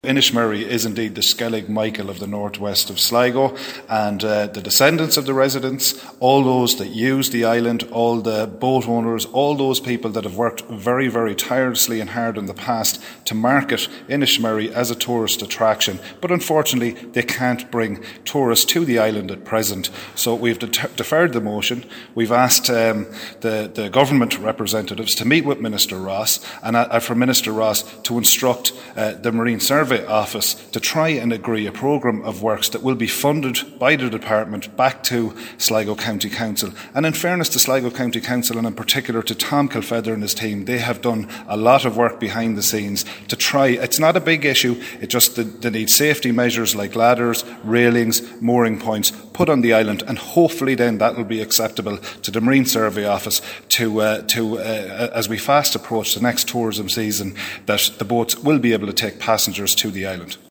Inishmurray is indeed the Skellig Michael of the northwest of Sligo, and the descendants of the residents, all those that use the island, all the boat owners, all those people that have worked very, very tirelessly and hard in the past to market Inishmurray as a tourist attraction. But unfortunately, they can't bring tourists to the island at present. So we've deferred the motion. We've asked the government representatives to meet with Minister Ross, and for Minister Ross to instruct the Marine Survey Office to try and agree a programme of works that will be funded by the department back to Sligo County Council. And in fairness to Sligo County Council, and in particular to Tom Kilfeather and his team, they have done a lot of work behind the scenes to try. It's not a big issue, it just they need safety measures like ladders, railings, mooring points put on the island, and hopefully then that will be acceptable to the Marine Survey Office to as we fast approach the next tourism season, that the boats will be able to take passengers to the island.